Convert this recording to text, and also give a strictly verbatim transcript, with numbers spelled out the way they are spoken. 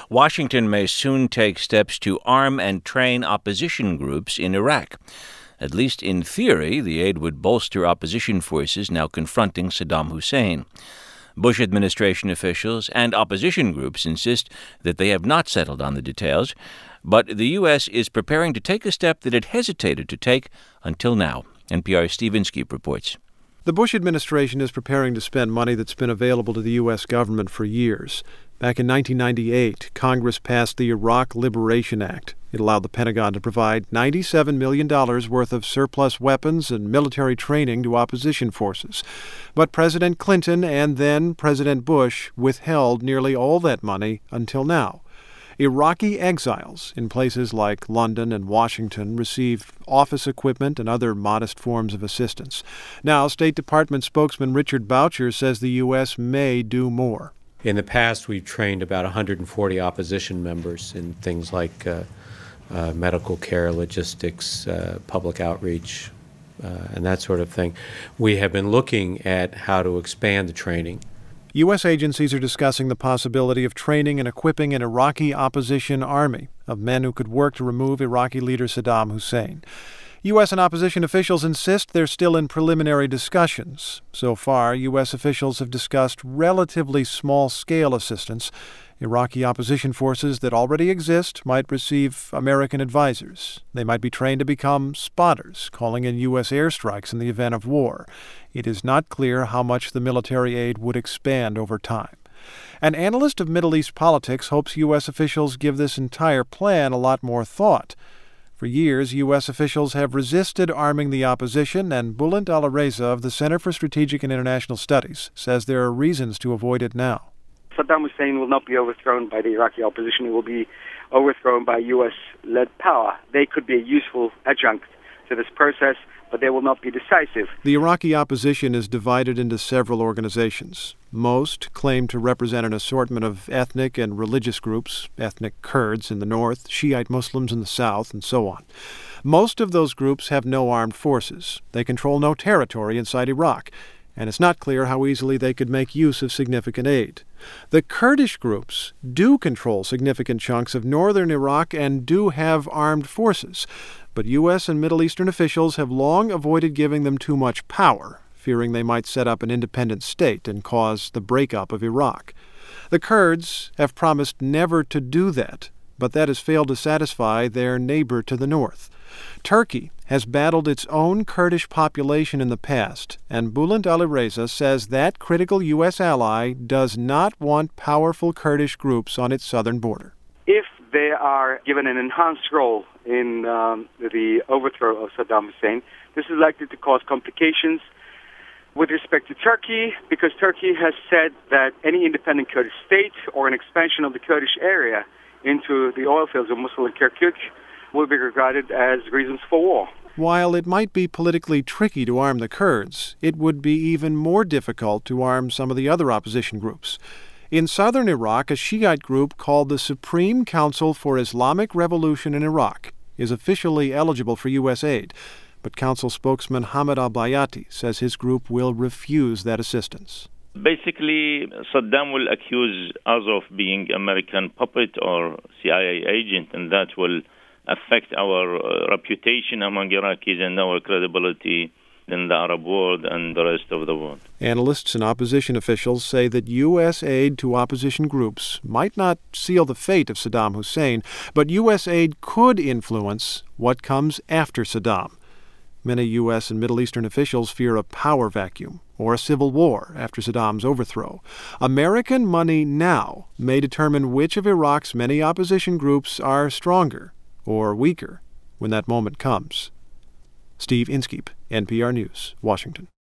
Washington may soon take steps to arm and train opposition groups in Iraq. At least in theory, the aid would bolster opposition forces now confronting Saddam Hussein. Bush administration officials and opposition groups insist that they have not settled on the details, but the U S is preparing to take a step that it hesitated to take until now. N P R's Steve Inskeep reports. The Bush administration is preparing to spend money that's been available to the U S government for years. Back in nineteen ninety-eight, Congress passed the Iraq Liberation Act. It allowed the Pentagon to provide ninety-seven million dollars worth of surplus weapons and military training to opposition forces. But President Clinton and then President Bush withheld nearly all that money until now. Iraqi exiles in places like London and Washington received office equipment and other modest forms of assistance. Now, State Department spokesman Richard Boucher says the U S may do more. In the past, we've trained about one hundred forty opposition members in things like uh, uh, medical care, logistics, uh, public outreach, uh, and that sort of thing. We have been looking at how to expand the training. U S agencies are discussing the possibility of training and equipping an Iraqi opposition army of men who could work to remove Iraqi leader Saddam Hussein. U S and opposition officials insist they're still in preliminary discussions. So far, U S officials have discussed relatively small-scale assistance. Iraqi opposition forces that already exist might receive American advisors. They might be trained to become spotters, calling in U S airstrikes in the event of war. It is not clear how much the military aid would expand over time. An analyst of Middle East politics hopes U S officials give this entire plan a lot more thought. For years, U S officials have resisted arming the opposition, and Bulent Alireza of the Center for Strategic and International Studies says there are reasons to avoid it now. Saddam Hussein will not be overthrown by the Iraqi opposition. It will be overthrown by U S-led power. They could be a useful adjunct to this process, but they will not be decisive. The Iraqi opposition is divided into several organizations. Most claim to represent an assortment of ethnic and religious groups, ethnic Kurds in the north, Shiite Muslims in the south, and so on. Most of those groups have no armed forces. They control no territory inside Iraq, and it's not clear how easily they could make use of significant aid. The Kurdish groups do control significant chunks of northern Iraq and do have armed forces, but U S and Middle Eastern officials have long avoided giving them too much power, fearing they might set up an independent state and cause the breakup of Iraq. The Kurds have promised never to do that, but that has failed to satisfy their neighbor to the north. Turkey has battled its own Kurdish population in the past, and Bulent Alireza says that critical U S ally does not want powerful Kurdish groups on its southern border. If they are given an enhanced role in um, the overthrow of Saddam Hussein, this is likely to cause complications with respect to Turkey, because Turkey has said that any independent Kurdish state or an expansion of the Kurdish area into the oil fields of Mosul and Kirkuk will be regarded as reasons for war. While it might be politically tricky to arm the Kurds, it would be even more difficult to arm some of the other opposition groups. In southern Iraq, a Shiite group called the Supreme Council for Islamic Revolution in Iraq is officially eligible for U S aid, but council spokesman Hamid al-Bayati says his group will refuse that assistance. Basically, Saddam will accuse us of being American puppet or C I A agent, and that will affect our uh, reputation among Iraqis and our credibility in the Arab world and the rest of the world. Analysts and opposition officials say that U S aid to opposition groups might not seal the fate of Saddam Hussein, but U S aid could influence what comes after Saddam. Many U S and Middle Eastern officials fear a power vacuum or a civil war after Saddam's overthrow. American money now may determine which of Iraq's many opposition groups are stronger or weaker when that moment comes. Steve Inskeep, N P R News, Washington.